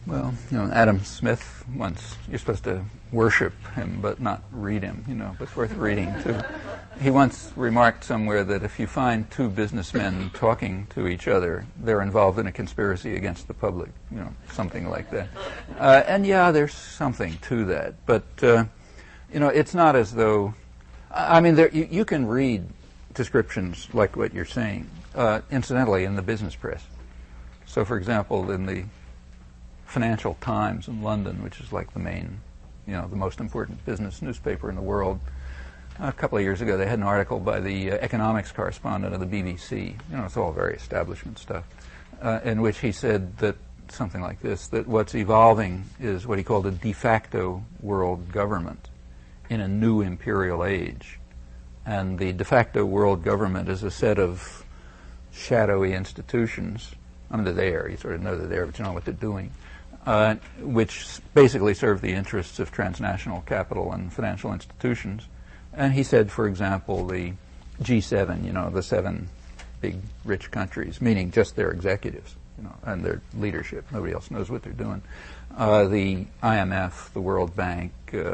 Well, Adam Smith once, you're supposed to worship him but not read him, but it's worth reading too. He once remarked somewhere that if you find two businessmen talking to each other, they're involved in a conspiracy against the public, something like that. And yeah, there's something to that. But, it's not as though, you can read descriptions like what you're saying, incidentally, in the business press. So, for example, in the Financial Times in London, which is like the main, the most important business newspaper in the world, a couple of years ago they had an article by the economics correspondent of the BBC, it's all very establishment stuff, in which he said that something like this, that what's evolving is what he called a de facto world government in a new imperial age. And the de facto world government is a set of shadowy institutions. They're there, you sort of know they're there, but you don't know what they're doing. Which basically serve the interests of transnational capital and financial institutions. And he said, for example, the G7, the 7 big rich countries, meaning just their executives, and their leadership. Nobody else knows what they're doing. The IMF, the World Bank,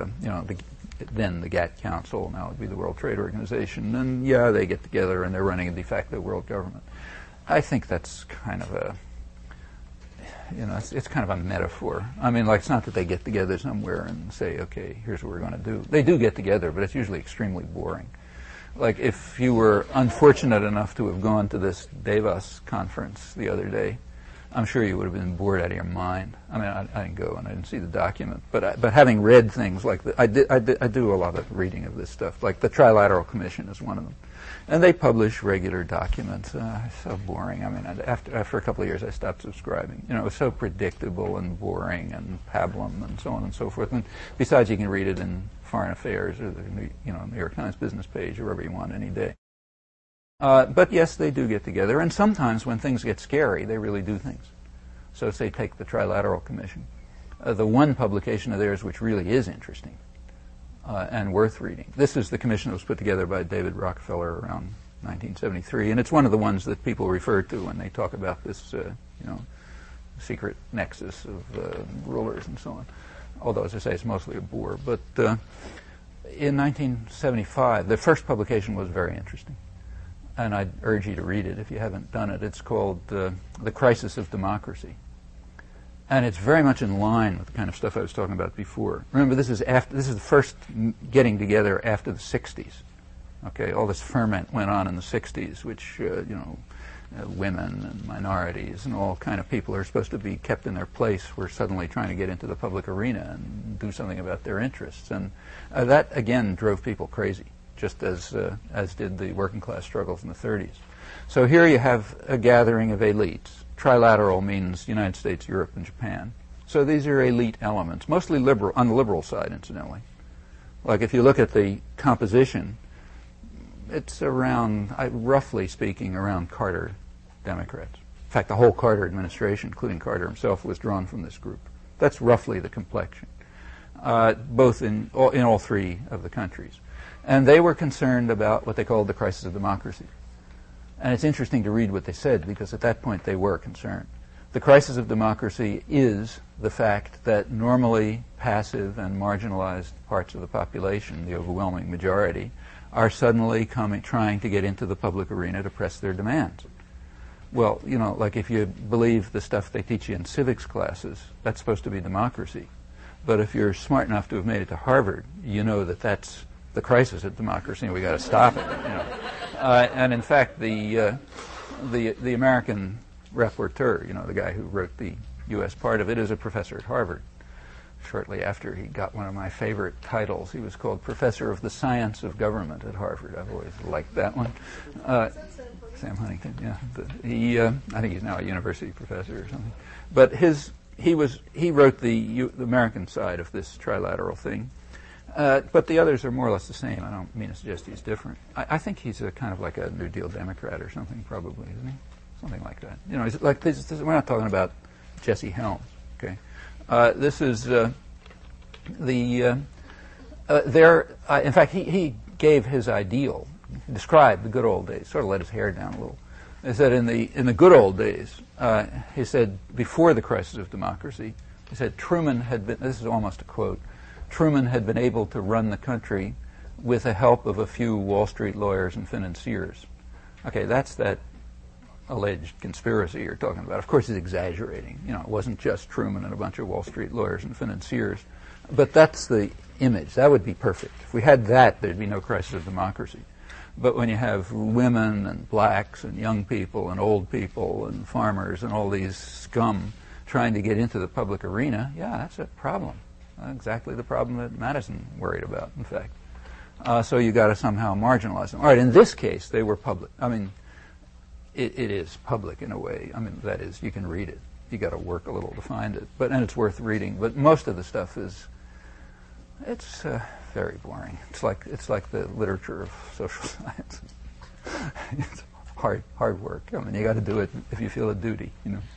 then the GATT Council, now it would be the World Trade Organization, and yeah, they get together and they're running a de facto world government. I think that's kind of a it's kind of a metaphor. It's not that they get together somewhere and say, okay, here's what we're going to do. They do get together, but it's usually extremely boring. Like if you were unfortunate enough to have gone to this Davos conference the other day, I'm sure you would have been bored out of your mind. I didn't go and I didn't see the document, but having read things like that, I do a lot of reading of this stuff. Like the Trilateral Commission is one of them. And they publish regular documents. It's so boring. After a couple of years, I stopped subscribing. It was so predictable and boring and pablum and so on and so forth. And besides, you can read it in Foreign Affairs or the New York Times business page or wherever you want any day. But yes, they do get together. And sometimes when things get scary, they really do things. So say take the Trilateral Commission. The one publication of theirs which really is interesting and worth reading. This is the commission that was put together by David Rockefeller around 1973, and it's one of the ones that people refer to when they talk about this, secret nexus of rulers and so on. Although, as I say, it's mostly a bore. But in 1975, the first publication was very interesting, and I'd urge you to read it if you haven't done it. It's called The Crisis of Democracy. And it's very much in line with the kind of stuff I was talking about before. Remember, this is the first getting together after the 60s. Okay, all this ferment went on in the 60s, which, women and minorities and all kind of people who are supposed to be kept in their place were suddenly trying to get into the public arena and do something about their interests. And that, again, drove people crazy, just as did the working class struggles in the 30s. So here you have a gathering of elites. Trilateral means United States, Europe, and Japan. So these are elite elements, mostly liberal, on the liberal side, incidentally. Like if you look at the composition, it's around, roughly speaking, around Carter Democrats. In fact, the whole Carter administration, including Carter himself, was drawn from this group. That's roughly the complexion, both in all three of the countries. And they were concerned about what they called the crisis of democracy. And it's interesting to read what they said, because at that point they were concerned. The crisis of democracy is the fact that normally passive and marginalized parts of the population, the overwhelming majority, are suddenly trying to get into the public arena to press their demands. Well, like if you believe the stuff they teach you in civics classes, that's supposed to be democracy. But if you're smart enough to have made it to Harvard, you know that that's the crisis of democracy, and we got to stop it. And in fact, the American rapporteur, the guy who wrote the U.S. part of it, is a professor at Harvard. Shortly after he got one of my favorite titles, he was called Professor of the Science of Government at Harvard. I've always liked that one. Sam Huntington, yeah. I think he's now a university professor or something. But he wrote the American side of this trilateral thing. But the others are more or less the same. I don't mean to suggest he's different. I think he's a kind of like a New Deal Democrat or something, probably, isn't he? Something like that. He's like this, we're not talking about Jesse Helms, okay? This is in fact, he gave his ideal, described the good old days, sort of let his hair down a little. He said in the good old days, he said, before the crisis of democracy, He said Truman had been, this is almost a quote, Truman had been able to run the country with the help of a few Wall Street lawyers and financiers. Okay, that's that alleged conspiracy you're talking about. Of course, he's exaggerating. You know, it wasn't just Truman and a bunch of Wall Street lawyers and financiers. But that's the image. That would be perfect. If we had that, there'd be no crisis of democracy. But when you have women and blacks and young people and old people and farmers and all these scum trying to get into the public arena, yeah, that's a problem. Exactly the problem that Madison worried about, in fact. So you got to somehow marginalize them. All right, in this case, they were public. I mean, it is public in a way. I mean, that is, you can read it. You got to work a little to find it, and it's worth reading. But most of the stuff it's very boring. It's like the literature of social science. It's hard work. I mean, you got to do it if you feel a duty, you know.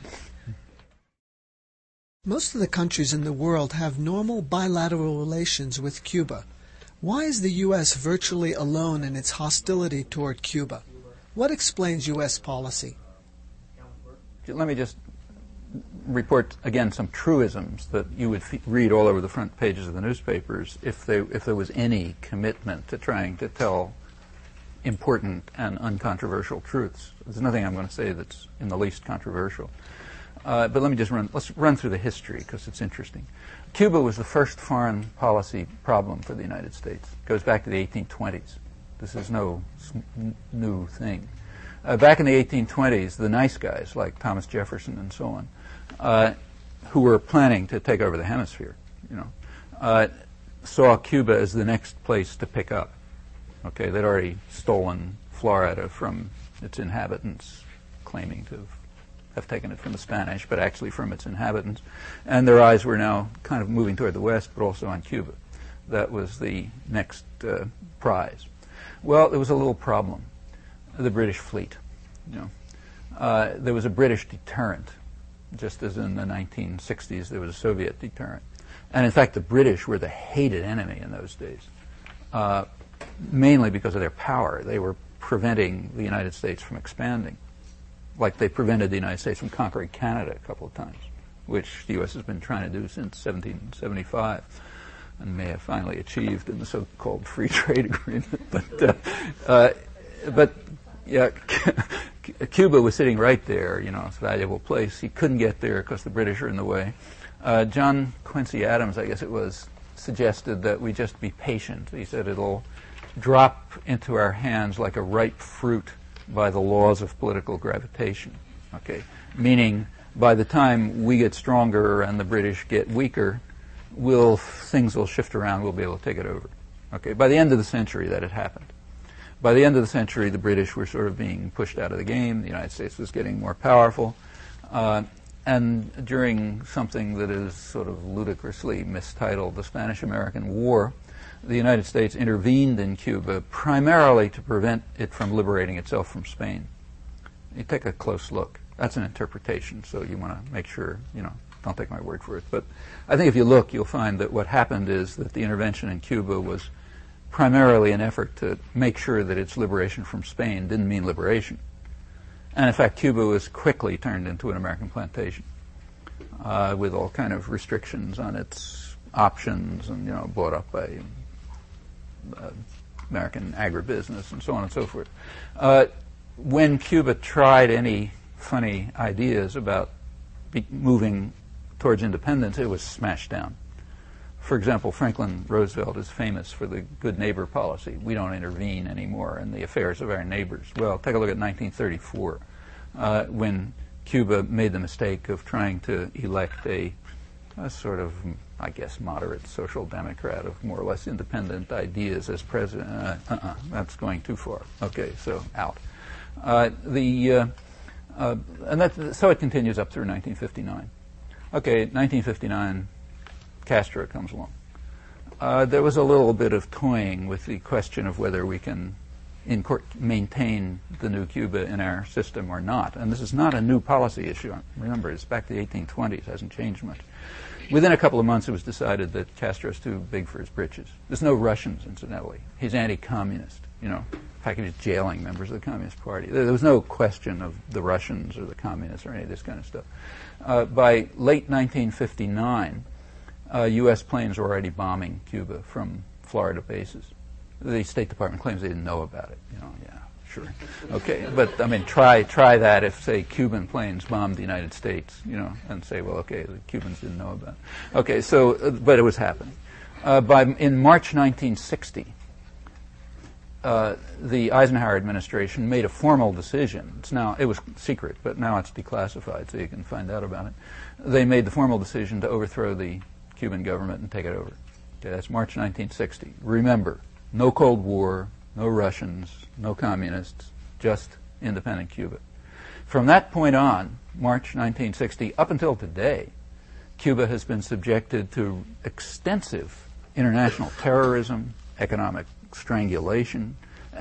Most of the countries in the world have normal bilateral relations with Cuba. Why is the U.S. virtually alone in its hostility toward Cuba? What explains U.S. policy? Let me just report again some truisms that you would read all over the front pages of the newspapers if there was any commitment to trying to tell important and uncontroversial truths. There's nothing I'm going to say that's in the least controversial. But let's run through the history because it's interesting. Cuba was the first foreign policy problem for the United States. It goes back to the 1820s. This is no new thing. Back in the 1820s, the nice guys like Thomas Jefferson and so on, who were planning to take over the hemisphere, saw Cuba as the next place to pick up. Okay, they'd already stolen Florida from its inhabitants, claiming to have taken it from the Spanish, but actually from its inhabitants. And their eyes were now kind of moving toward the west, but also on Cuba. That was the next prize. Well, there was a little problem. The British fleet. There was a British deterrent, just as in the 1960s there was a Soviet deterrent. And in fact, the British were the hated enemy in those days, mainly because of their power. They were preventing the United States from expanding, like they prevented the United States from conquering Canada a couple of times, which the U.S. has been trying to do since 1775 and may have finally achieved in the so-called free trade agreement. But yeah, Cuba was sitting right there, it's a valuable place. He couldn't get there because the British are in the way. John Quincy Adams, I guess it was, suggested that we just be patient. He said it'll drop into our hands like a ripe fruit by the laws of political gravitation. Okay, meaning by the time we get stronger and the British get weaker, things will shift around. We'll be able to take it over. Okay, by the end of the century, that had happened. By the end of the century, the British were sort of being pushed out of the game. The United States was getting more powerful. And during something that is sort of ludicrously mistitled, the Spanish-American War, the United States intervened in Cuba primarily to prevent it from liberating itself from Spain. You take a close look. That's an interpretation, so you want to make sure, don't take my word for it. But I think if you look, you'll find that what happened is that the intervention in Cuba was primarily an effort to make sure that its liberation from Spain didn't mean liberation. And in fact, Cuba was quickly turned into an American plantation with all kind of restrictions on its options and, bought up by American agribusiness and so on and so forth. When Cuba tried any funny ideas about moving towards independence, it was smashed down. For example, Franklin Roosevelt is famous for the good neighbor policy. We don't intervene anymore in the affairs of our neighbors. Well, take a look at 1934, when Cuba made the mistake of trying to elect a sort of, I guess, moderate social democrat of more or less independent ideas as president. That's going too far. Okay, so out. So it continues up through 1959. Okay, 1959. Castro comes along. There was a little bit of toying with the question of whether we can maintain the new Cuba in our system or not. And this is not a new policy issue. Remember, it's back to the 1820s. It hasn't changed much. Within a couple of months, it was decided that Castro's too big for his britches. There's no Russians, incidentally. He's anti-communist. In fact, he was jailing members of the Communist Party. There was no question of the Russians or the Communists or any of this kind of stuff. By late 1959, U.S. planes were already bombing Cuba from Florida bases. The State Department claims they didn't know about it. Yeah, sure. Okay, but I mean, try that if, say, Cuban planes bombed the United States, and say, well, okay, the Cubans didn't know about it. Okay, so, but it was happening. In March 1960, the Eisenhower administration made a formal decision. It was secret, but now it's declassified, so you can find out about it. They made the formal decision to overthrow the Cuban government and take it over. Okay, that's March 1960. Remember, no Cold War, no Russians, no communists, just independent Cuba. From that point on, March 1960, up until today, Cuba has been subjected to extensive international terrorism, economic strangulation,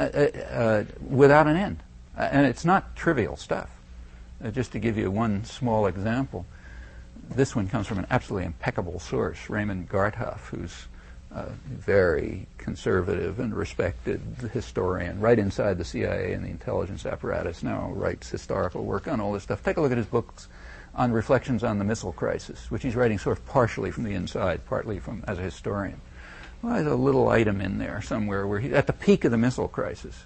without an end. And it's not trivial stuff. Just to give you one small example, this one comes from an absolutely impeccable source, Raymond Garthoff, who's a very conservative and respected historian right inside the CIA and the intelligence apparatus, now writes historical work on all this stuff. Take a look at his books on reflections on the missile crisis, which he's writing sort of partially from the inside, partly from as a historian. Well, there's a little item in there somewhere where at the peak of the missile crisis,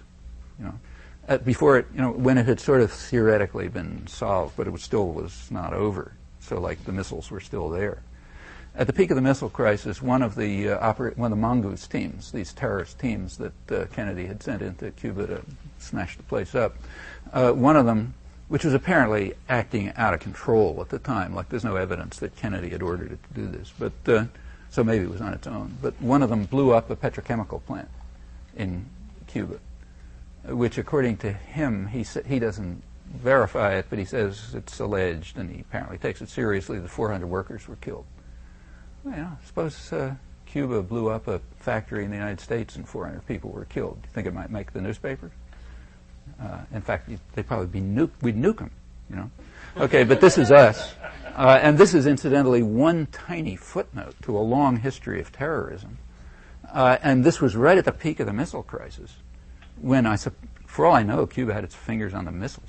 before it, when it had sort of theoretically been solved, but it still was not over. So, like, the missiles were still there. At the peak of the missile crisis, one of the Mongoose teams, these terrorist teams that Kennedy had sent into Cuba to smash the place up, one of them, which was apparently acting out of control at the time, like there's no evidence that Kennedy had ordered it to do this, but so maybe it was on its own. But one of them blew up a petrochemical plant in Cuba, which, according to him, he doesn't verify it, but he says it's alleged, and he apparently takes it seriously, that 400 workers were killed. Well, suppose Cuba blew up a factory in the United States and 400 people were killed. Do you think it might make the newspapers? In fact, they'd probably be we'd nuke them, Okay, but this is us. And this is, incidentally, one tiny footnote to a long history of terrorism. And this was right at the peak of the missile crisis, when, for all I know, Cuba had its fingers on the missiles.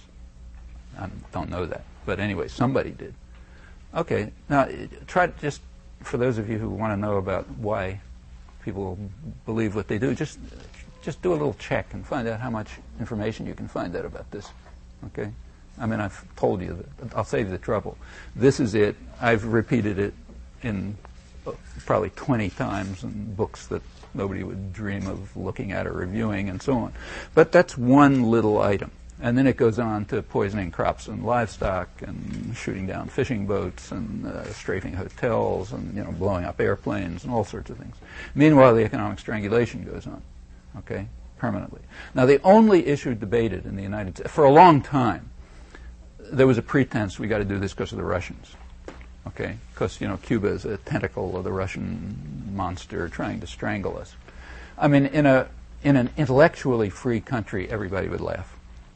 I don't know that. But anyway, somebody did. Okay, now try to just, for those of you who want to know about why people believe what they do, just do a little check and find out how much information you can find out about this. Okay? I mean, I've told you that. I'll save you the trouble. This is it. I've repeated it in probably 20 times in books that nobody would dream of looking at or reviewing and so on. But that's one little item. And then it goes on to poisoning crops and livestock and shooting down fishing boats and strafing hotels and blowing up airplanes and all sorts of things. Meanwhile, the economic strangulation goes on, okay, permanently. Now, the only issue debated in the United States for a long time, there was a pretense we got to do this because of the Russians, okay, because Cuba is a tentacle of the Russian monster trying to strangle us. I mean, in an intellectually free country, everybody would laugh.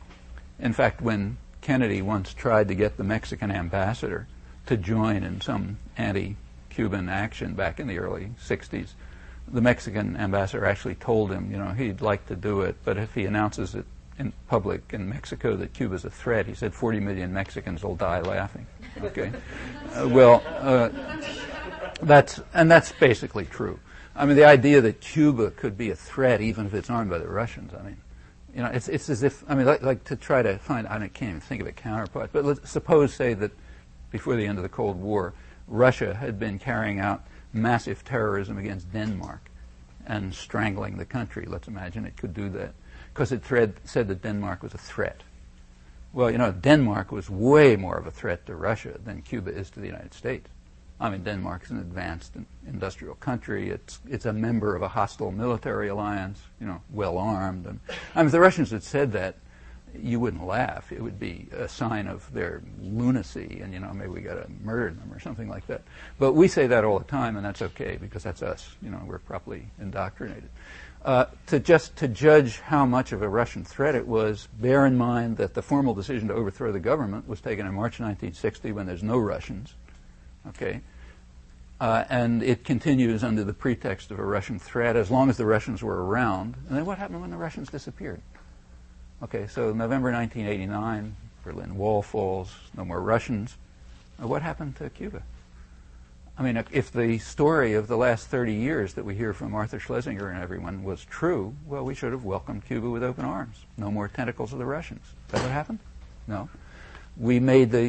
In fact, when Kennedy once tried to get the Mexican ambassador to join in some anti-Cuban action back in the early 60s, the Mexican ambassador actually told him, he'd like to do it, but if he announces it in public in Mexico that Cuba's a threat, he said 40 million Mexicans will die laughing. Okay? That's basically true. I mean, the idea that Cuba could be a threat even if it's armed by the Russians, I mean, it's as if, I mean, like to try to find, I can't even think of a counterpart, but let's suppose, say, that before the end of the Cold War, Russia had been carrying out massive terrorism against Denmark and strangling the country. Let's imagine it could do that, because it said that Denmark was a threat. Well, Denmark was way more of a threat to Russia than Cuba is to the United States. I mean, Denmark is an advanced industrial country. It's a member of a hostile military alliance, well armed. And I mean, if the Russians had said that, you wouldn't laugh. It would be a sign of their lunacy, and maybe we got to murder them or something like that. But we say that all the time, and that's okay because that's us. We're properly indoctrinated. To judge how much of a Russian threat it was, bear in mind that the formal decision to overthrow the government was taken in March 1960 when there's no Russians. Okay, And it continues under the pretext of a Russian threat as long as the Russians were around. And then what happened when the Russians disappeared? Okay, so November 1989, Berlin Wall falls, no more Russians. What happened to Cuba? I mean, if the story of the last 30 years that we hear from Arthur Schlesinger and everyone was true, well, we should have welcomed Cuba with open arms. No more tentacles of the Russians. Is that what happened? No. We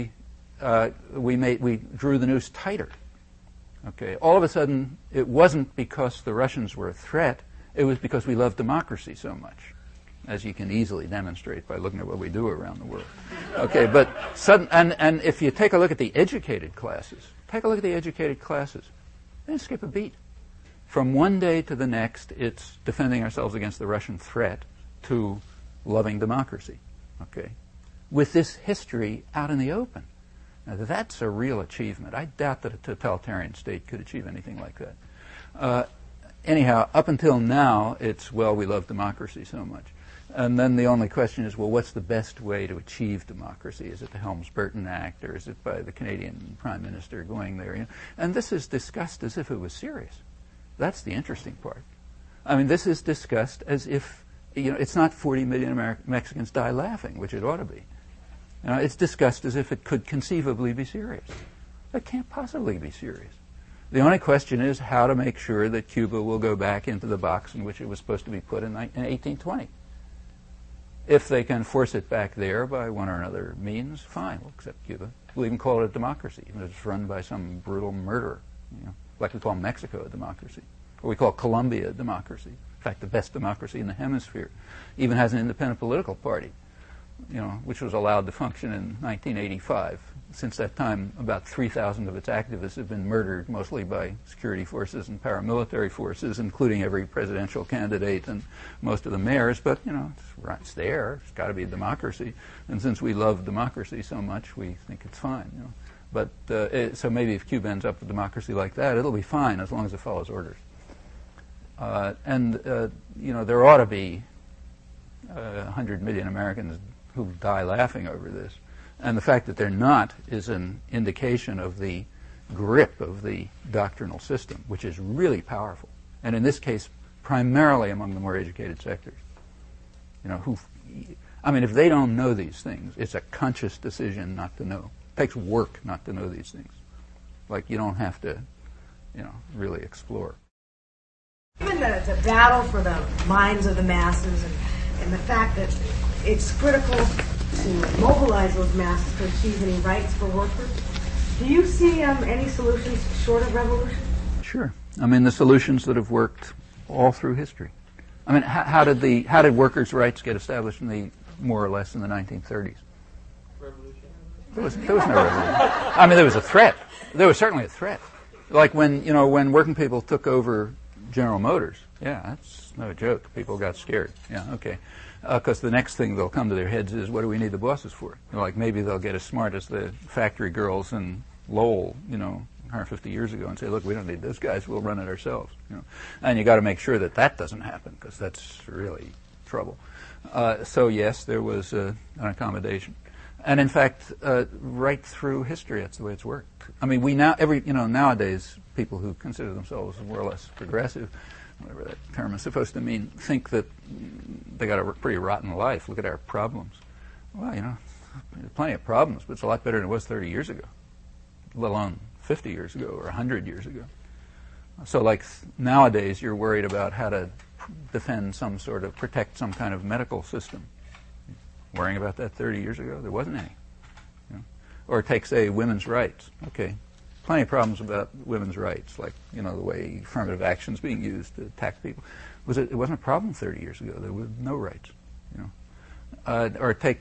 drew the noose tighter. Okay. All of a sudden, it wasn't because the Russians were a threat. It was because we love democracy so much, as you can easily demonstrate by looking at what we do around the world. Okay, but and if you take a look at the educated classes, they didn't skip a beat. From one day to the next, it's defending ourselves against the Russian threat to loving democracy. Okay, with this history out in the open. Now, that's a real achievement. I doubt that a totalitarian state could achieve anything like that. Anyhow, up until now, it's, well, we love democracy so much. And then the only question is, well, what's the best way to achieve democracy? Is it the Helms-Burton Act, or is it by the Canadian Prime Minister going there? You know? And this is discussed as if it was serious. That's the interesting part. I mean, this is discussed as if, it's not 40 million Mexicans die laughing, which it ought to be. It's discussed as if it could conceivably be serious. It can't possibly be serious. The only question is how to make sure that Cuba will go back into the box in which it was supposed to be put in 1820. If they can force it back there by one or another means, fine, we'll accept Cuba. We'll even call it a democracy, even if it's run by some brutal murderer. Like we call Mexico a democracy. Or we call Colombia a democracy. In fact, the best democracy in the hemisphere. Even has an independent political party, which was allowed to function in 1985. Since that time, about 3,000 of its activists have been murdered, mostly by security forces and paramilitary forces, including every presidential candidate and most of the mayors. But, it's there. It's got to be a democracy. And since we love democracy so much, we think it's fine. But so maybe if Cuba ends up with democracy like that, it'll be fine as long as it follows orders. There ought to be 100 million Americans who die laughing over this. And the fact that they're not is an indication of the grip of the doctrinal system, which is really powerful. And in this case, primarily among the more educated sectors. If they don't know these things, it's a conscious decision not to know. It takes work not to know these things. Like, you don't have to, really explore. Given that it's a battle for the minds of the masses and the fact that it's critical to mobilize those masses to achieve any rights for workers, do you see any solutions short of revolution? Sure. The solutions that have worked all through history. How did workers' rights get established more or less in the 1930s? Revolution. There was no revolution. There was a threat. There was certainly a threat. Like when working people took over General Motors. Yeah, that's no joke. People got scared. Yeah, okay. Because the next thing they'll come to their heads is, what do we need the bosses for? Maybe they'll get as smart as the factory girls in Lowell, 150 years ago, and say, look, we don't need those guys. We'll run it ourselves. And you got to make sure that doesn't happen, because that's really trouble. So yes, there was an accommodation. And in fact, right through history, that's the way it's worked. Nowadays, people who consider themselves more or less progressive, whatever that term is supposed to mean, think that they got a pretty rotten life. Look at our problems. Well, there's plenty of problems, but it's a lot better than it was 30 years ago, let alone 50 years ago or 100 years ago. So like nowadays, you're worried about how to protect some kind of medical system. Worrying about that 30 years ago, there wasn't any. Or take, say, women's rights. Okay, plenty of problems about women's rights, like, the way affirmative action is being used to attack people. It wasn't a problem 30 years ago. There were no rights, Or take,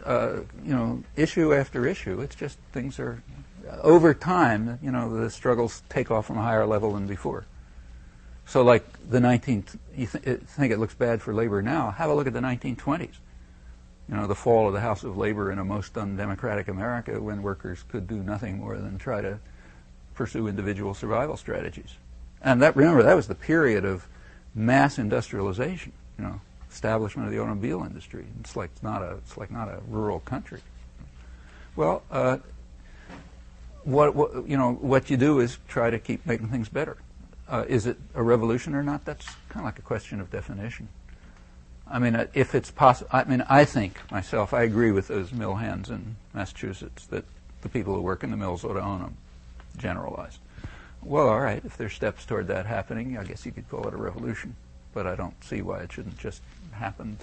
issue after issue. It's just things are, over time, the struggles take off from a higher level than before. So like you think it looks bad for labor now, have a look at the 1920s. The fall of the House of Labor in a most undemocratic America, when workers could do nothing more than try to pursue individual survival strategies. And remember, that was the period of mass industrialization, establishment of the automobile industry. It's like not a rural country. Well, what you do is try to keep making things better. Is it a revolution or not? That's kind of like a question of definition. I mean, if it's possible, I think myself, I agree with those mill hands in Massachusetts that the people who work in the mills ought to own them, generalized. Well, all right, if there's steps toward that happening, I guess you could call it a revolution, but I don't see why it shouldn't just happen.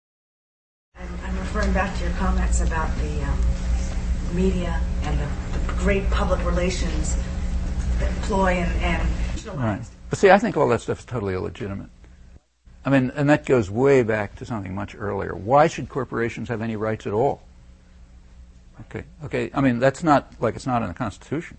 I'm referring back to your comments about the media and the great public relations ploy and right. But see, I think all that stuff is totally illegitimate. I mean, and that goes way back to something much earlier. Why should corporations have any rights at all? Okay. I mean, that's not like it's not in the Constitution.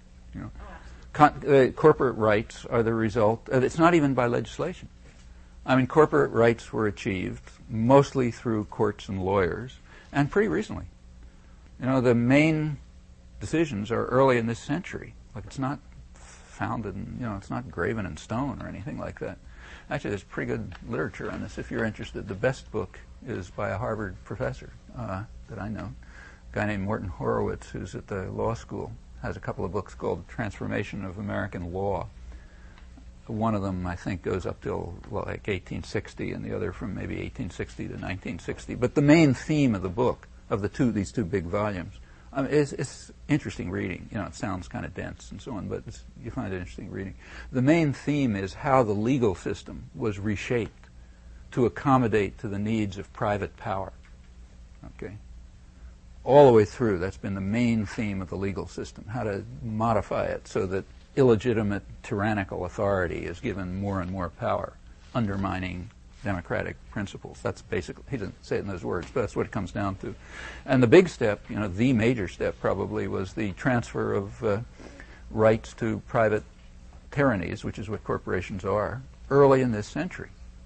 Corporate rights are the result. It's not even by legislation. I mean, corporate rights were achieved mostly through courts and lawyers, and pretty recently. The main decisions are early in this century. Like, it's not founded in, it's not graven in stone or anything like that. Actually, there's pretty good literature on this if you're interested. The best book is by a Harvard professor that I know, a guy named Morton Horowitz, who's at the law school, has a couple of books called Transformation of American Law. One of them, I think, goes up till like 1860, and the other from maybe 1860 to 1960. But the main theme of the book, of these two big volumes, it's interesting reading. It sounds kind of dense and so on, but you find it interesting reading. The main theme is how the legal system was reshaped to accommodate to the needs of private power. Okay? All the way through, that's been the main theme of the legal system, how to modify it so that illegitimate tyrannical authority is given more and more power, undermining democratic principles. That's basically, he didn't say it in those words, but that's what it comes down to. And the big step, the major step probably, was the transfer of rights to private tyrannies, which is what corporations are, early in this century.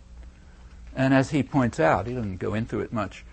And as he points out, he doesn't go into it much,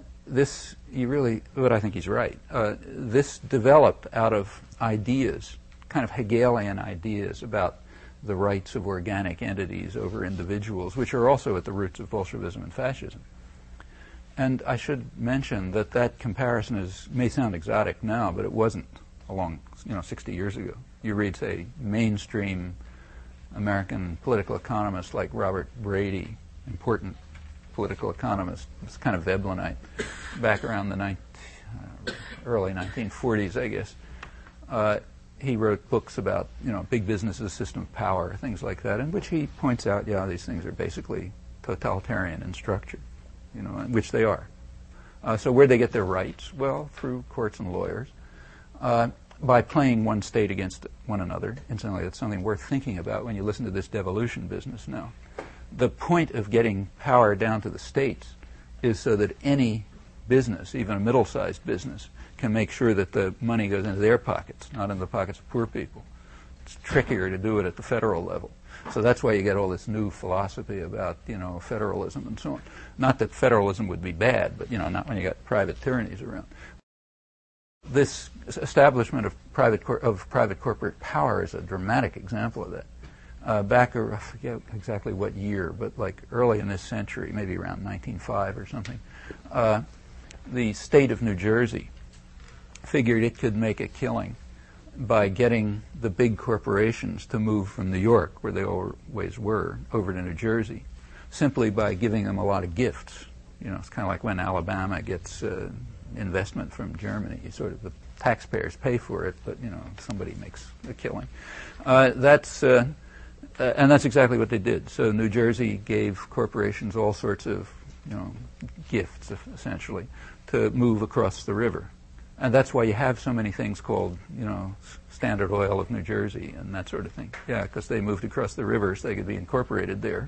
but I think he's right, this developed out of ideas, kind of Hegelian ideas about the rights of organic entities over individuals, which are also at the roots of Bolshevism and fascism. And I should mention that comparison may sound exotic now, but it wasn't 60 years ago. You read, say, mainstream American political economists like Robert Brady, important political economist, it's kind of Veblenite, back around the early 1940s, I guess. He wrote books about, big business's system of power, things like that, in which he points out, these things are basically totalitarian in structure, which they are. So where'd they get their rights? Well, through courts and lawyers, by playing one state against one another. Incidentally, that's something worth thinking about when you listen to this devolution business now. The point of getting power down to the states is so that any business, even a middle-sized business, can make sure that the money goes into their pockets, not in the pockets of poor people. It's trickier to do it at the federal level. So that's why you get all this new philosophy about, federalism and so on. Not that federalism would be bad, but, not when you got private tyrannies around. This establishment of private corporate power is a dramatic example of that. Back, I forget exactly what year, but like early in this century, maybe around 1905 or something, the state of New Jersey figured it could make a killing by getting the big corporations to move from New York, where they always were, over to New Jersey, simply by giving them a lot of gifts. It's kind of like when Alabama gets investment from Germany. Sort of the taxpayers pay for it, but somebody makes a killing. And that's exactly what they did. So New Jersey gave corporations all sorts of gifts, essentially, to move across the river. And that's why you have so many things called, Standard Oil of New Jersey and that sort of thing. Yeah, because they moved across the river so they could be incorporated there.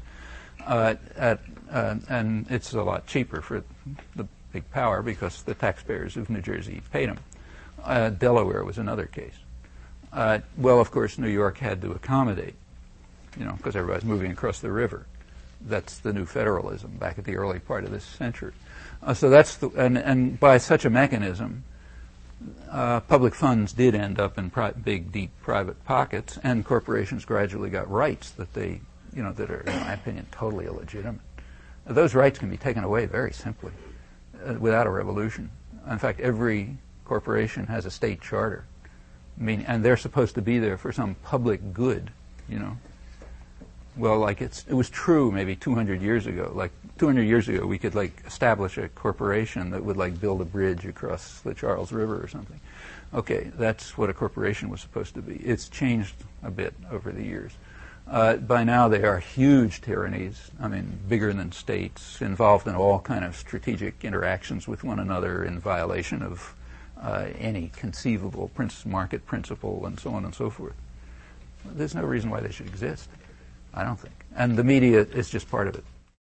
And it's a lot cheaper for the big power because the taxpayers of New Jersey paid them. Delaware was another case. Well, of course, New York had to accommodate, because everybody's moving across the river. That's the new federalism back at the early part of this century. So that's and by such a mechanism, public funds did end up in big, deep private pockets, and corporations gradually got rights that they, that are, in my opinion, totally illegitimate. Those rights can be taken away very simply, without a revolution. In fact, every corporation has a state charter, and they're supposed to be there for some public good, you know. Well, like it was true maybe 200 years ago. Like 200 years ago, we could like establish a corporation that would like build a bridge across the Charles River or something. Okay, that's what a corporation was supposed to be. It's changed a bit over the years. By now, they are huge tyrannies. I mean, bigger than states, involved in all kind of strategic interactions with one another in violation of any conceivable market principle, and so on and so forth. There's no reason why they should exist, I don't think. And the media is just part of it.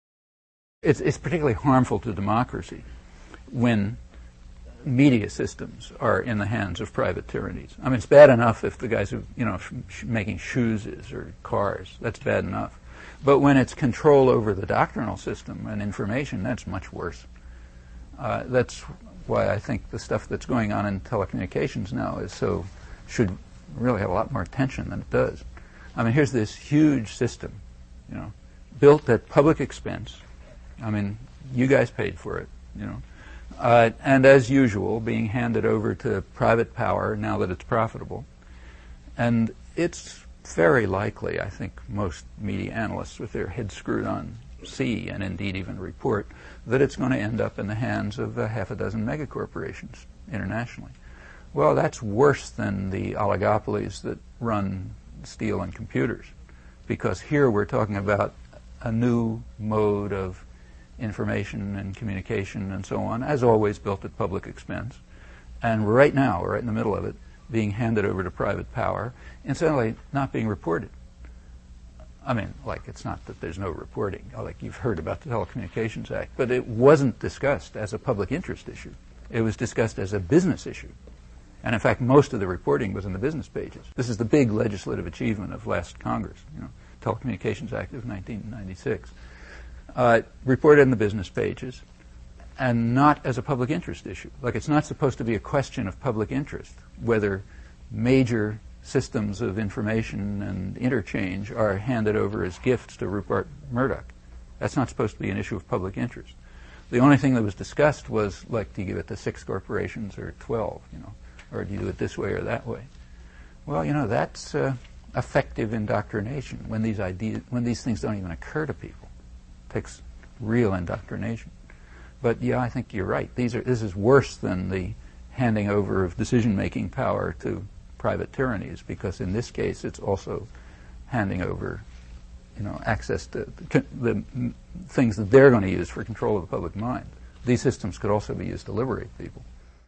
It's particularly harmful to democracy when media systems are in the hands of private tyrannies. I mean, it's bad enough if the guys who, you know, making shoes or cars. That's bad enough. But when it's control over the doctrinal system and information, that's much worse. That's why I think the stuff that's going on in telecommunications now should really have a lot more attention than it does. I mean, here's this huge system, you know, built at public expense. I mean, you guys paid for it, you know. And as usual, being handed over to private power now that it's profitable. And it's very likely, I think most media analysts with their heads screwed on see, and indeed even report, that it's going to end up in the hands of half a dozen megacorporations internationally. Well, that's worse than the oligopolies that run steel and computers, because here we're talking about a new mode of information and communication and so on, as always built at public expense. And right now, we're right in the middle of it, being handed over to private power, incidentally not being reported. I mean, like, it's not that there's no reporting, like you've heard about the Telecommunications Act, but it wasn't discussed as a public interest issue. It was discussed as a business issue. And in fact, most of the reporting was in the business pages. This is the big legislative achievement of last Congress, you know, Telecommunications Act of 1996. Reported in the business pages, and not as a public interest issue. Like, it's not supposed to be a question of public interest whether major systems of information and interchange are handed over as gifts to Rupert Murdoch. That's not supposed to be an issue of public interest. The only thing that was discussed was, like, do you give it to 6 corporations or 12, you know, or do you do it this way or that way? Well, you know, that's effective indoctrination when these things don't even occur to people. It takes real indoctrination. But yeah, I think you're right. This is worse than the handing over of decision-making power to private tyrannies, because in this case it's also handing over, you know, access to the things that they're going to use for control of the public mind. These systems could also be used to liberate people.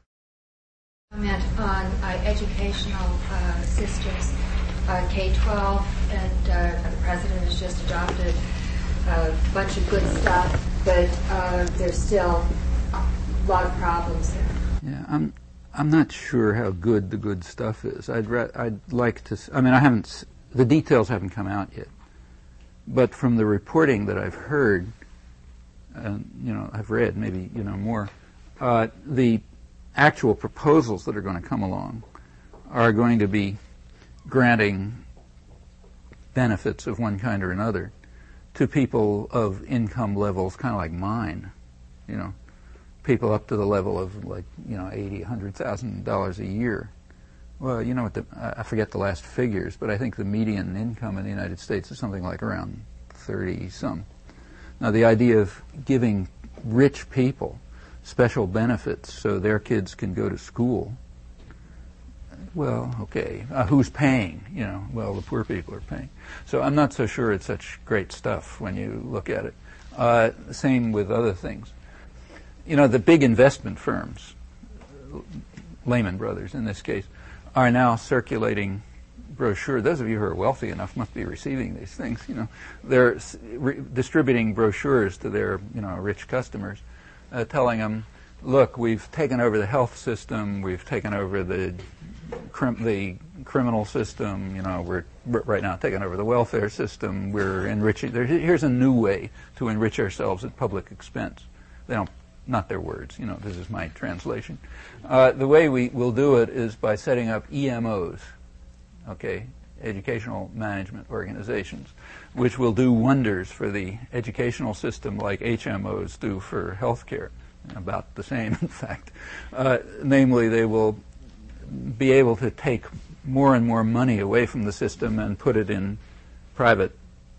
Comment on educational systems, K-12, and the president has just adopted a bunch of good stuff, but there's still a lot of problems there. Yeah, I'm not sure how good the good stuff is. I'd like to. I mean, the details haven't come out yet, but from the reporting that I've heard, you know, I've read, maybe you know more, the actual proposals that are going to come along are going to be granting benefits of one kind or another to people of income levels kind of like mine, you know, people up to the level of, like, you know, $80,000, $100,000 a year. Well, you know what, I forget the last figures, but I think the median income in the United States is something like around 30-some. Now, the idea of giving rich people special benefits so their kids can go to school, well, okay, who's paying? You know, well, the poor people are paying. So I'm not so sure it's such great stuff when you look at it. Same with other things. You know, the big investment firms, Lehman Brothers in this case, are now circulating brochures. Those of you who are wealthy enough must be receiving these things. You know, they're distributing brochures to their, you know, rich customers, telling them, look, we've taken over the health system, we've taken over the criminal system, you know, we're right now taking over the welfare system, we're enriching. Here's a new way to enrich ourselves at public expense. They don't, not their words, you know, this is my translation. The way we will do it is by setting up EMOs, okay, educational management organizations, which will do wonders for the educational system like HMOs do for healthcare, about the same, in fact. Namely, they will be able to take more and more money away from the system and put it in private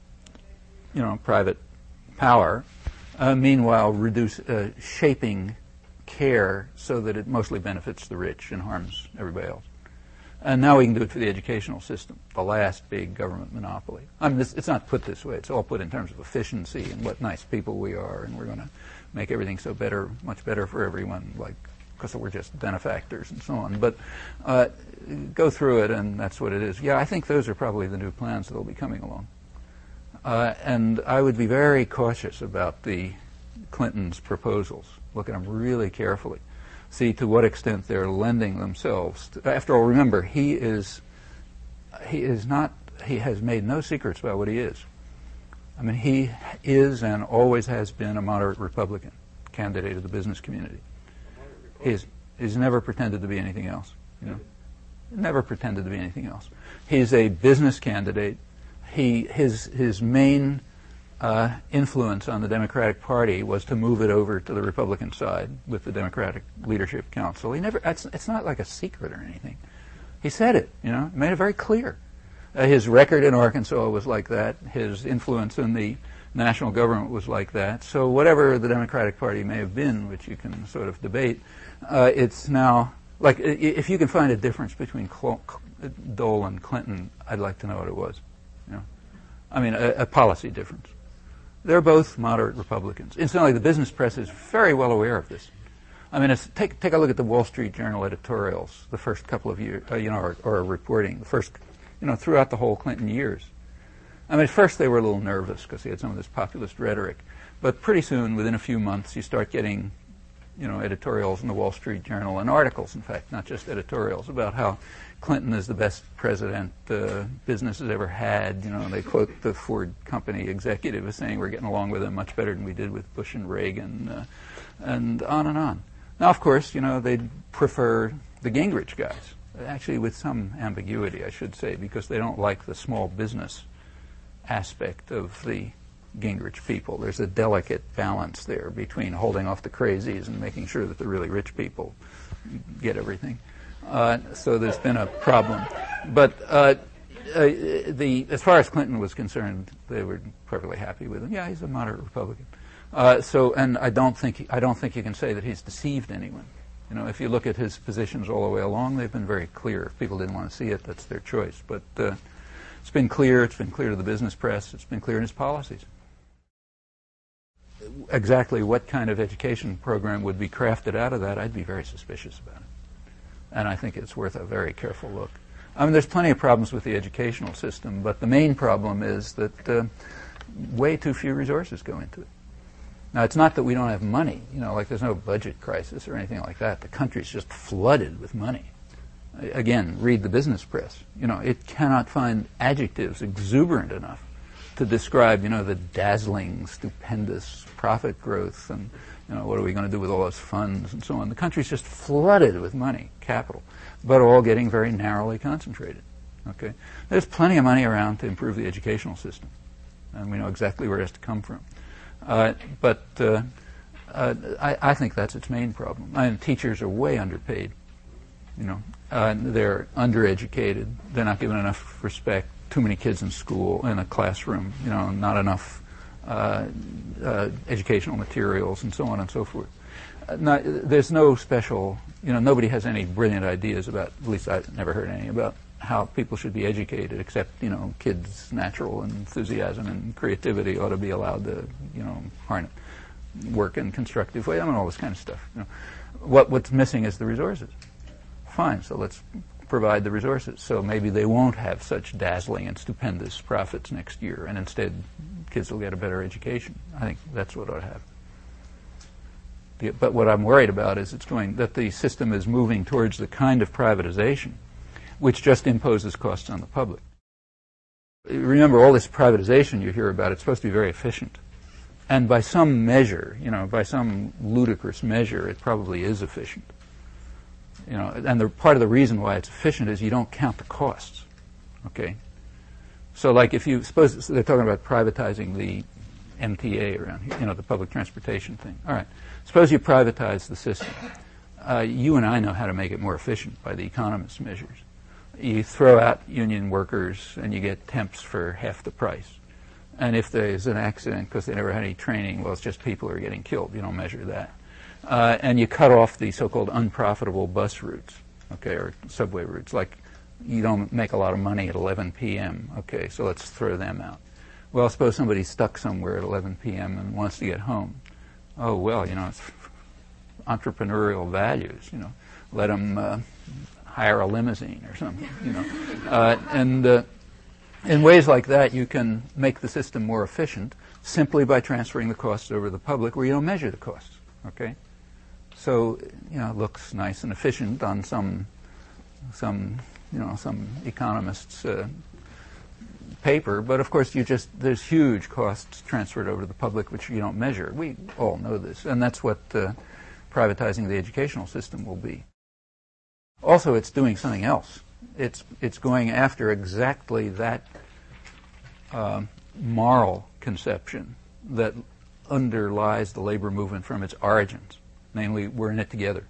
power, meanwhile shaping care so that it mostly benefits the rich and harms everybody else. And now we can do it for the educational system, the last big government monopoly. It's not put this way. It's all put in terms of efficiency and what nice people we are, and we're going to make everything so better, much better for everyone, because we're just benefactors and so on. But go through it, and that's what it is. Yeah, I think those are probably the new plans that will be coming along. And I would be very cautious about the Clintons' proposals. Look at them really carefully. See to what extent they're lending themselves. After all, remember, he has made no secrets about what he is. I mean, he is and always has been a moderate Republican candidate of the business community. He's never pretended to be anything else. Never pretended to be anything else. He's a business candidate. His main influence on the Democratic Party was to move it over to the Republican side with the Democratic Leadership Council. It's not like a secret or anything. He said it, made it very clear. His record in Arkansas was like that. His influence in the national government was like that. So whatever the Democratic Party may have been, which you can sort of debate, it's now, like, if you can find a difference between Dole and Clinton, I'd like to know what it was. I mean, a policy difference. They're both moderate Republicans. Incidentally, the business press is very well aware of this. I mean, take a look at the Wall Street Journal editorials the first couple of years, or reporting, the first, throughout the whole Clinton years. I mean, at first they were a little nervous because he had some of this populist rhetoric. But pretty soon, within a few months, you start getting, editorials in the Wall Street Journal, and articles, in fact, not just editorials, about how Clinton is the best president business has ever had. They quote the Ford company executive as saying we're getting along with him much better than we did with Bush and Reagan, and on and on. Now, of course, they'd prefer the Gingrich guys, actually with some ambiguity, I should say, because they don't like the small business aspect of the Gingrich people. There's a delicate balance there between holding off the crazies and making sure that the really rich people get everything. So there's been a problem. But as far as Clinton was concerned, they were perfectly happy with him. Yeah, he's a moderate Republican. And I don't think you can say that he's deceived anyone. If you look at his positions all the way along, they've been very clear. If people didn't want to see it, that's their choice. But it's been clear. It's been clear to the business press. It's been clear in his policies. Exactly what kind of education program would be crafted out of that, I'd be very suspicious about it. And I think it's worth a very careful look. I mean, there's plenty of problems with the educational system, but the main problem is that way too few resources go into it. Now, it's not that we don't have money. Like there's no budget crisis or anything like that. The country's just flooded with money. Again, read the business press. It cannot find adjectives exuberant enough to describe, the dazzling, stupendous profit growth and, what are we going to do with all those funds and so on. The country's just flooded with money, capital, but all getting very narrowly concentrated. Okay, there's plenty of money around to improve the educational system, and we know exactly where it has to come from. But I think that's its main problem. Teachers are way underpaid. They're undereducated. They're not given enough respect. Too many kids in school, in a classroom. Not enough educational materials, and so on and so forth. There's no special. Nobody has any brilliant ideas about. At least I've never heard any about how people should be educated, except kids' natural enthusiasm and creativity ought to be allowed to work in constructive ways. All this kind of stuff. What's missing is the resources. Fine, so let's provide the resources. So maybe they won't have such dazzling and stupendous profits next year, and instead kids will get a better education. I think that's what ought to happen. But what I'm worried about is that the system is moving towards the kind of privatization which just imposes costs on the public. Remember, all this privatization you hear about, it's supposed to be very efficient. And by some measure, by some ludicrous measure, it probably is efficient. And part of the reason why it's efficient is you don't count the costs. Okay? So like if you suppose they're talking about privatizing the MTA around here, the public transportation thing. All right. Suppose you privatize the system. you and I know how to make it more efficient by the economist's measures. You throw out union workers and you get temps for half the price. And if there's an accident because they never had any training, well, it's just people who are getting killed. You don't measure that. And you cut off the so-called unprofitable bus routes, okay, or subway routes. Like, you don't make a lot of money at 11 p.m., okay, so let's throw them out. Well, suppose somebody's stuck somewhere at 11 p.m. and wants to get home. Oh, well, it's entrepreneurial values, Let them hire a limousine or something, And in ways like that, you can make the system more efficient simply by transferring the costs over to the public where you don't measure the costs, okay? So, it looks nice and efficient on some economist's paper, but of course there's huge costs transferred over to the public which you don't measure. We all know this, and that's what privatizing the educational system will be. Also, it's doing something else. It's going after exactly that moral conception that underlies the labor movement from its origins. Namely, we're in it together.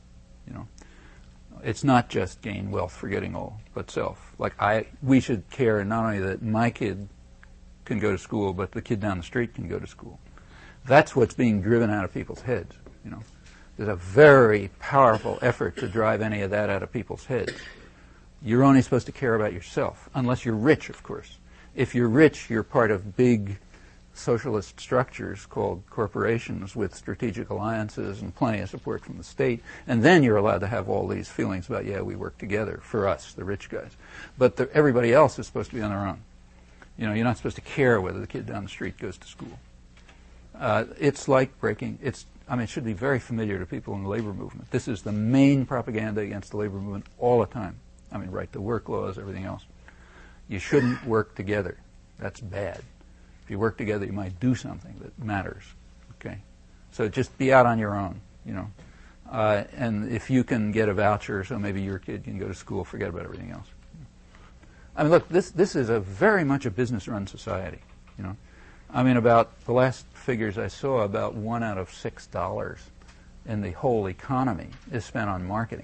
It's not just gain wealth for getting all, but self. We should care not only that my kid can go to school, but the kid down the street can go to school. That's what's being driven out of people's heads. There's a very powerful effort to drive any of that out of people's heads. You're only supposed to care about yourself, unless you're rich, of course. If you're rich, you're part of big socialist structures called corporations with strategic alliances and plenty of support from the state, and then you're allowed to have all these feelings about, we work together for us, the rich guys. But everybody else is supposed to be on their own. You're not supposed to care whether the kid down the street goes to school. It's like it should be very familiar to people in the labor movement. This is the main propaganda against the labor movement all the time. Right to work laws, everything else. You shouldn't work together. That's bad. If you work together, you might do something that matters. Okay, so just be out on your own. And if you can get a voucher, so maybe your kid can go to school, forget about everything else. Look, this is very much a business-run society. About the last figures I saw, about $1 out of $6 in the whole economy is spent on marketing.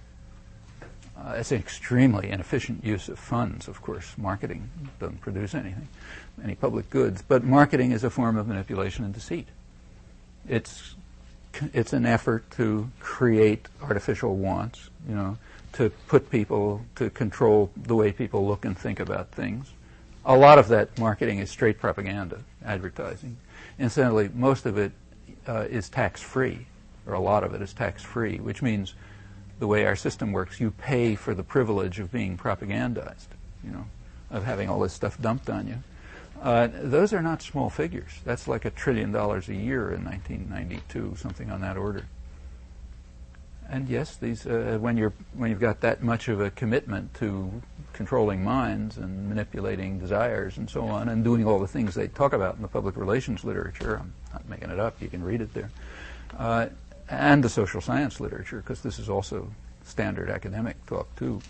It's an extremely inefficient use of funds, of course. Marketing doesn't produce any public goods. But marketing is a form of manipulation and deceit. It's an effort to create artificial wants, to put people, to control the way people look and think about things. A lot of that marketing is straight propaganda, advertising. Incidentally, most of it is tax-free, or a lot of it is tax-free, which means the way our system works, you pay for the privilege of being propagandized, of having all this stuff dumped on you. Those are not small figures. That's like $1 trillion a year in 1992, something on that order. And yes, these when you've got that much of a commitment to controlling minds and manipulating desires and so on, and doing all the things they talk about in the public relations literature, I'm not making it up, you can read it there, and the social science literature, because this is also standard academic talk too.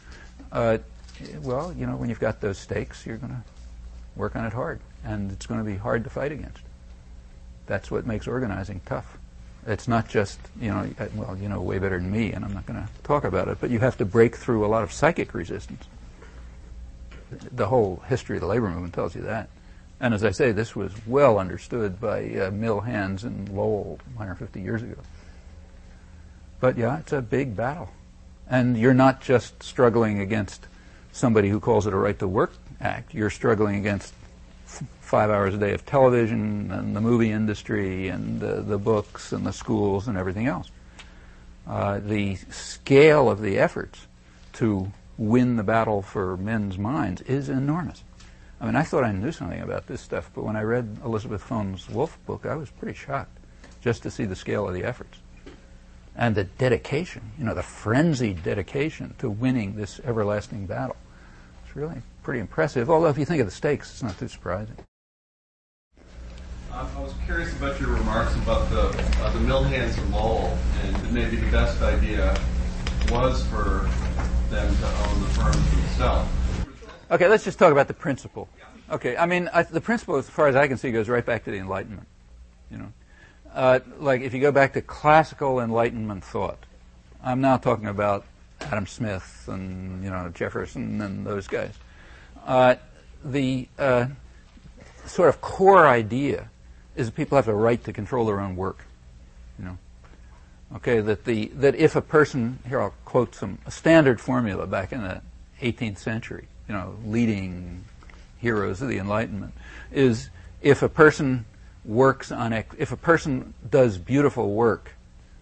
When you've got those stakes, you're going to work on it hard, and it's going to be hard to fight against. That's what makes organizing tough. It's not just, way better than me, and I'm not going to talk about it, but you have to break through a lot of psychic resistance. The whole history of the labor movement tells you that. And as I say, this was well understood by mill hands in Lowell 150 years ago. But it's a big battle. And you're not just struggling against somebody who calls it a right to work act. You're struggling against 5 hours a day of television and the movie industry and the books and the schools and everything else. The scale of the efforts to win the battle for men's minds is enormous. I thought I knew something about this stuff, but when I read Elizabeth Phone's Wolf book, I was pretty shocked just to see the scale of the efforts. And the dedication, the frenzied dedication to winning this everlasting battle. It's really pretty impressive, although if you think of the stakes, it's not too surprising. I was curious about your remarks about the mill hands in Lowell, and maybe the best idea was for them to own the firms themselves. Okay, let's just talk about the principle. Okay, the principle, as far as I can see, goes right back to the Enlightenment. Like if you go back to classical Enlightenment thought, I'm now talking about Adam Smith and Jefferson and those guys. The sort of core idea is that people have the right to control their own work. Okay, that if a person, here I'll quote a standard formula back in the 18th century, leading heroes of the Enlightenment, is if a person does beautiful work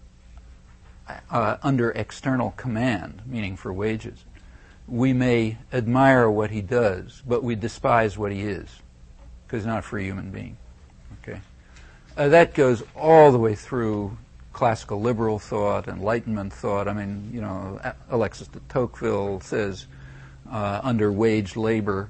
under external command, meaning for wages, we may admire what he does, but we despise what he is, because he's not a free human being. Okay, that goes all the way through classical liberal thought, Enlightenment thought. I mean, Alexis de Tocqueville says under wage labor,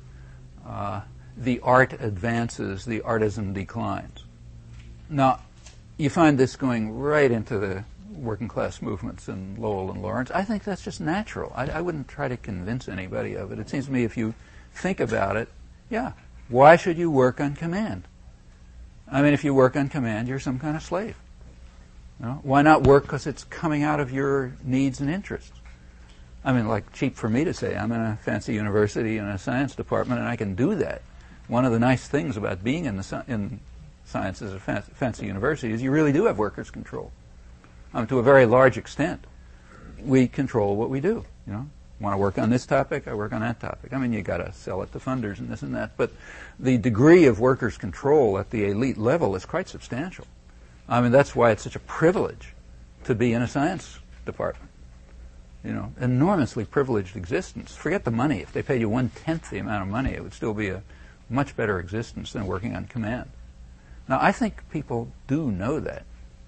the art advances, the artisan declines. Now, you find this going right into the working class movements in Lowell and Lawrence. I think that's just natural. I wouldn't try to convince anybody of it. It seems to me if you think about it, why should you work on command? I mean, if you work on command, you're some kind of slave. Why not work because it's coming out of your needs and interests? I mean, like, cheap for me to say, I'm in a fancy university in a science department and I can do that. One of the nice things about being in sciences at a fancy university is you really do have workers' control. To a very large extent, we control what we do. Want to work on this topic, I work on that topic. I mean, you got to sell it to funders and this and that. But the degree of workers' control at the elite level is quite substantial. I mean, that's why it's such a privilege to be in a science department. Enormously privileged existence. Forget the money. If they paid you 1/10 the amount of money, it would still be a much better existence than working on command. Now, I think people do know that.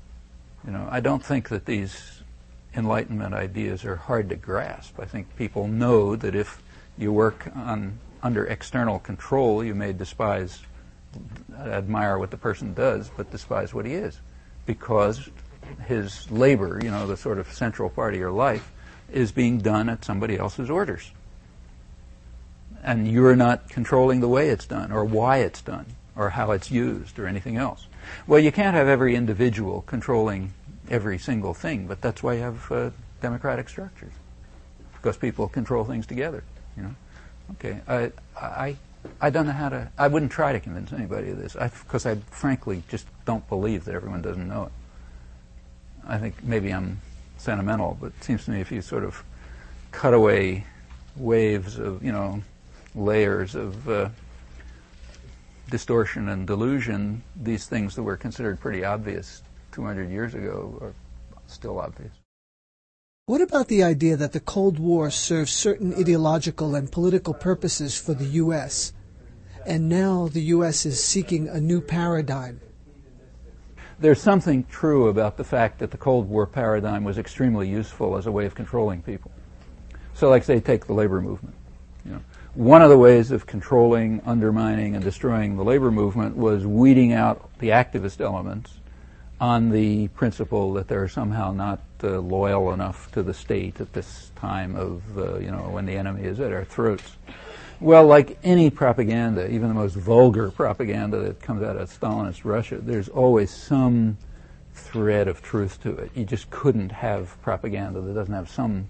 I don't think that these Enlightenment ideas are hard to grasp. I think people know that if you work under external control, you may admire what the person does, but despise what he is, because his labor, the sort of central part of your life, is being done at somebody else's orders. And you're not controlling the way it's done, or why it's done, or how it's used, or anything else. Well, you can't have every individual controlling every single thing, but that's why you have democratic structures, because people control things together. Okay, I don't know how to. I wouldn't try to convince anybody of this, because I frankly just don't believe that everyone doesn't know it. I think maybe I'm sentimental, but it seems to me if you sort of cut away waves of layers of distortion and delusion, these things that were considered pretty obvious 200 years ago are still obvious. What about the idea that the Cold War served certain ideological and political purposes for the U.S., and now the U.S. is seeking a new paradigm? There's something true about the fact that the Cold War paradigm was extremely useful as a way of controlling people. So, like, say, take the labor movement. One of the ways of controlling, undermining, and destroying the labor movement was weeding out the activist elements on the principle that they're somehow not loyal enough to the state at this time of, when the enemy is at our throats. Well, like any propaganda, even the most vulgar propaganda that comes out of Stalinist Russia, there's always some thread of truth to it. You just couldn't have propaganda that doesn't have some,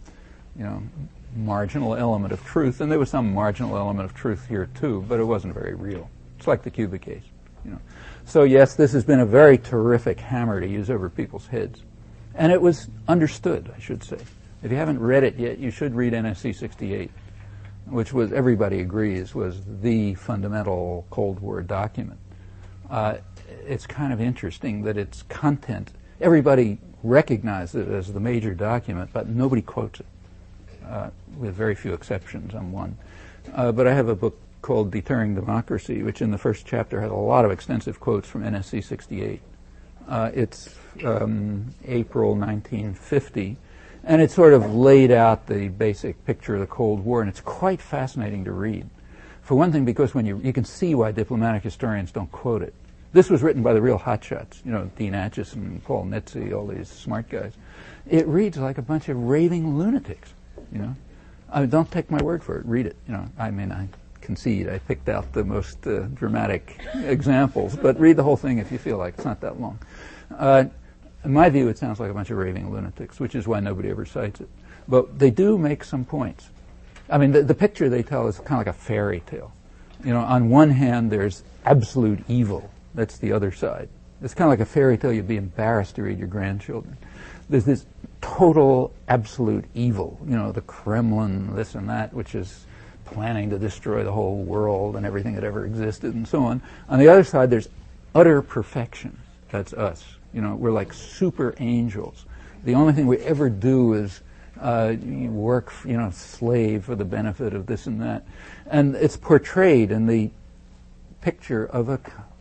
marginal element of truth. And there was some marginal element of truth here too, but it wasn't very real. It's like the Cuba case, So yes, this has been a very terrific hammer to use over people's heads. And it was understood, I should say. If you haven't read it yet, you should read NSC 68, which was, everybody agrees, was the fundamental Cold War document. It's kind of interesting that its content, everybody recognized it as the major document, but nobody quotes it, with very few exceptions. I'm one. But I have a book called Deterring Democracy, which in the first chapter has a lot of extensive quotes from NSC 68. It's April 1950, and it sort of laid out the basic picture of the Cold War, and it's quite fascinating to read. For one thing, because when you can see why diplomatic historians don't quote it. This was written by the real hotshots, Dean Acheson, Paul Nitze, all these smart guys. It reads like a bunch of raving lunatics, don't take my word for it. Read it. I concede I picked out the most dramatic examples, but read the whole thing if you feel like. It's not that long. in my view, it sounds like a bunch of raving lunatics, which is why nobody ever cites it. But they do make some points. I mean, the picture they tell is kind of like a fairy tale. You know, on one hand, there's absolute evil. That's the other side. It's kind of like a fairy tale you'd be embarrassed to read your grandchildren. There's this total, absolute evil. You know, the Kremlin, this and that, which is planning to destroy the whole world and everything that ever existed and so on. On the other side, there's utter perfection. That's us. You know, we're like super angels. The only thing we ever do is work, slave for the benefit of this and that. And it's portrayed in the picture of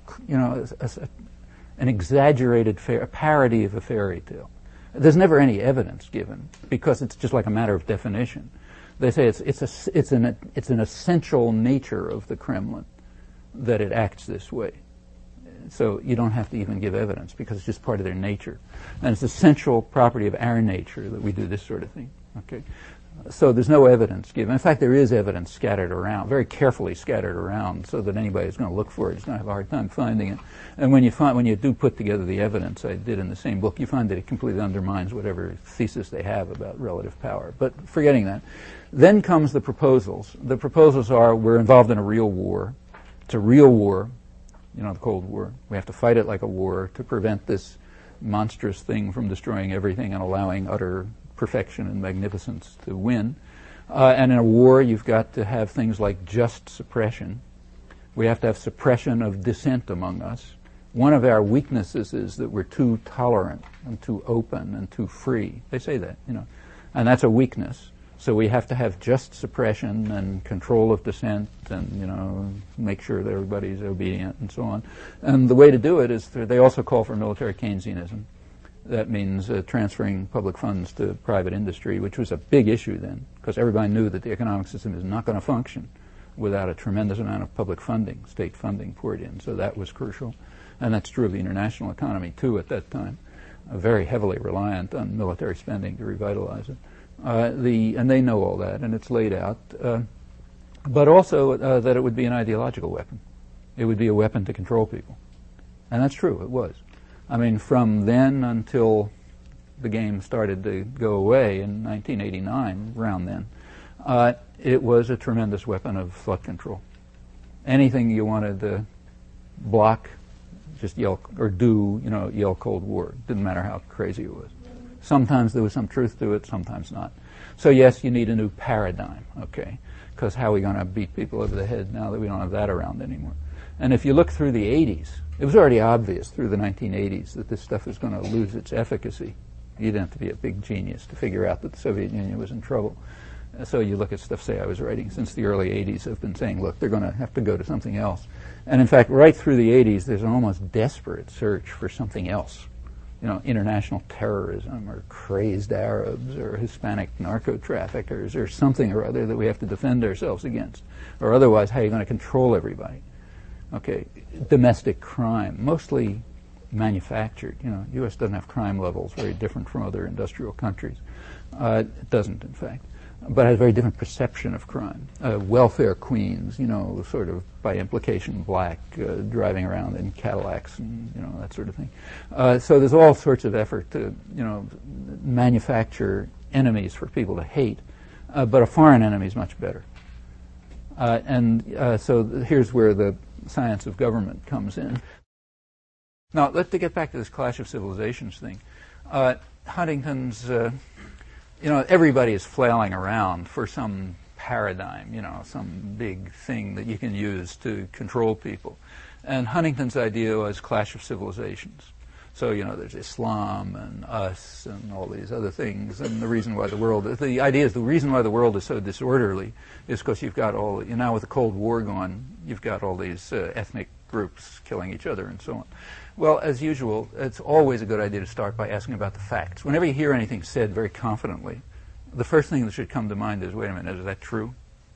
an exaggerated a parody of a fairy tale. There's never any evidence given because it's just like a matter of definition. They say it's an essential nature of the Kremlin that it acts this way. So you don't have to even give evidence because it's just part of their nature. And it's an essential property of our nature that we do this sort of thing. Okay? So there's no evidence given. In fact, there is evidence scattered around, very carefully scattered around, so that anybody who's going to look for it is going to have a hard time finding it. And when you do put together the evidence I did in the same book, you find that it completely undermines whatever thesis they have about relative power. But forgetting that, then comes the proposals. The proposals are we're involved in a real war. It's a real war. The Cold War. We have to fight it like a war to prevent this monstrous thing from destroying everything and allowing utter perfection and magnificence to win. And in a war, you've got to have things like just suppression. We have to have suppression of dissent among us. One of our weaknesses is that we're too tolerant and too open and too free. They say that, and that's a weakness. So we have to have just suppression and control of dissent and, make sure that everybody's obedient and so on. And the way to do it is they also call for military Keynesianism. That means transferring public funds to private industry, which was a big issue then, because everybody knew that the economic system is not going to function without a tremendous amount of public funding, state funding poured in. So that was crucial. And that's true of the international economy, too, at that time, very heavily reliant on military spending to revitalize it. And they know all that, and it's laid out. But also that it would be an ideological weapon. It would be a weapon to control people. And that's true, it was. I mean, from then until the game started to go away in 1989, around then, it was a tremendous weapon of flood control. Anything you wanted to block, just yell, or do, yell Cold War. Didn't matter how crazy it was. Sometimes there was some truth to it, sometimes not. So yes, you need a new paradigm, okay? Because how are we going to beat people over the head now that we don't have that around anymore? And if you look through the 80s, it was already obvious through the 1980s that this stuff was going to lose its efficacy. You didn't have to be a big genius to figure out that the Soviet Union was in trouble. So you look at stuff, say, I was writing since the early 80s. I've been saying, look, they're going to have to go to something else. And in fact, right through the 80s, there's an almost desperate search for something else. International terrorism or crazed Arabs or Hispanic narco-traffickers or something or other that we have to defend ourselves against. Or otherwise, how are you going to control everybody? Okay, domestic crime, mostly manufactured. U.S. doesn't have crime levels very different from other industrial countries. It doesn't, in fact. But has a very different perception of crime. Welfare queens, sort of by implication black, driving around in Cadillacs and, that sort of thing. So there's all sorts of effort to, manufacture enemies for people to hate. But a foreign enemy is much better. So here's where the science of government comes in. Now, to get back to this Clash of Civilizations thing. Huntington's... everybody is flailing around for some paradigm, some big thing that you can use to control people. And Huntington's idea was Clash of Civilizations. So, there's Islam and us and all these other things. And the reason why the idea is the reason why the world is so disorderly is because you've got now with the Cold War going, you've got all these ethnic groups killing each other and so on. Well, as usual, it's always a good idea to start by asking about the facts. Whenever you hear anything said very confidently, the first thing that should come to mind is, wait a minute, is that true?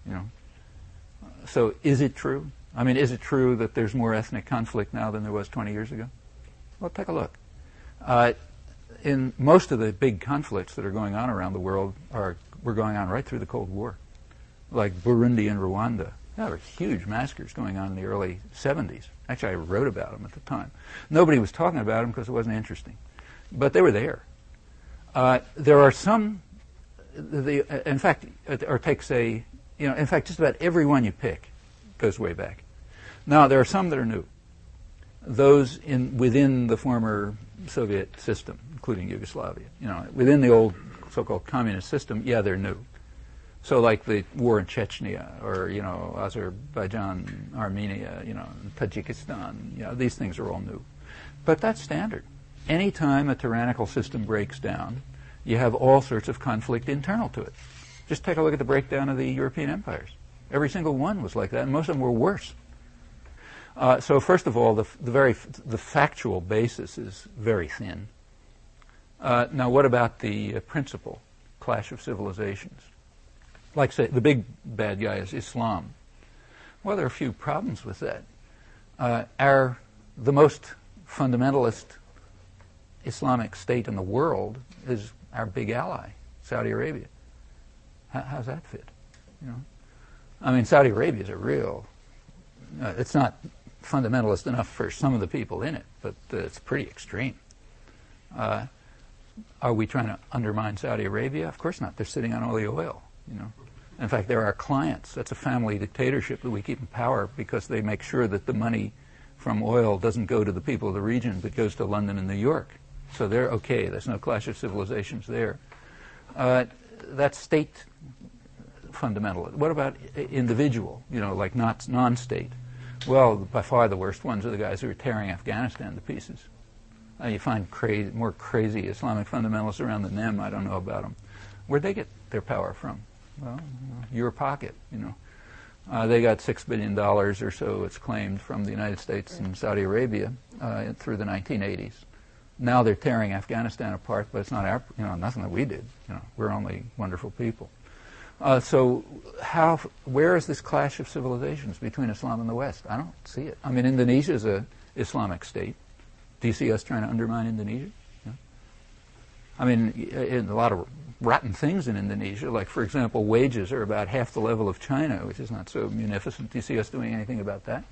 So is it true? I mean, is it true that there's more ethnic conflict now than there was 20 years ago? Well, take a look. In most of the big conflicts that are going on around the world were going on right through the Cold War, like Burundi and Rwanda. There were huge massacres going on in the early 70s. Actually, I wrote about them at the time. Nobody was talking about them because it wasn't interesting. but they were there. There are some, in fact, or take, say, in fact, just about every one you pick goes way back. Now, there are some that are new. Those within the former Soviet system, including Yugoslavia, within the old so-called communist system, they're new. So like the war in Chechnya, or, Azerbaijan, Armenia, Tajikistan, these things are all new. But that's standard. Anytime a tyrannical system breaks down, you have all sorts of conflict internal to it. Just take a look at the breakdown of the European empires. Every single one was like that, and most of them were worse. So first of all, the factual basis is very thin. Now, what about the principle, clash of civilizations? Like, say, the big bad guy is Islam. Well, there are a few problems with that. The most fundamentalist Islamic state in the world is our big ally, Saudi Arabia. How's that fit? Saudi Arabia is a real. It's not fundamentalist enough for some of the people in it, but it's pretty extreme. Are we trying to undermine Saudi Arabia? Of course not. They're sitting on all the oil. In fact, they're our clients. That's a family dictatorship that we keep in power because they make sure that the money from oil doesn't go to the people of the region, but goes to London and New York. So they're okay. There's no clash of civilizations there. That's state fundamental. What about individual, like not non-state? Well, by far the worst ones are the guys who are tearing Afghanistan to pieces. You find more crazy Islamic fundamentalists around than them. I don't know about them. Where'd they get their power from? Well, your pocket, They got $6 billion or so, it's claimed, from the United States and Saudi Arabia through the 1980s. Now they're tearing Afghanistan apart, but it's not nothing that we did. We're only wonderful people. So where is this clash of civilizations between Islam and the West? I don't see it. Indonesia is an Islamic state. Do you see us trying to undermine Indonesia? In a lot of rotten things in Indonesia, like, for example, wages are about half the level of China, which is not so munificent. Do you see us doing anything about that?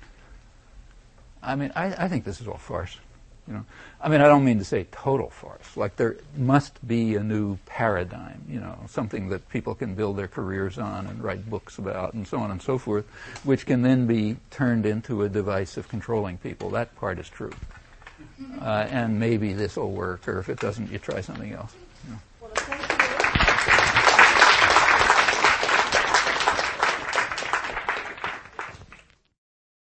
I think this is all farce. I don't mean to say total farce. Like, there must be a new paradigm, something that people can build their careers on and write books about and so on and so forth, which can then be turned into a device of controlling people. That part is true. And maybe this will work, or if it doesn't, you try something else. Well,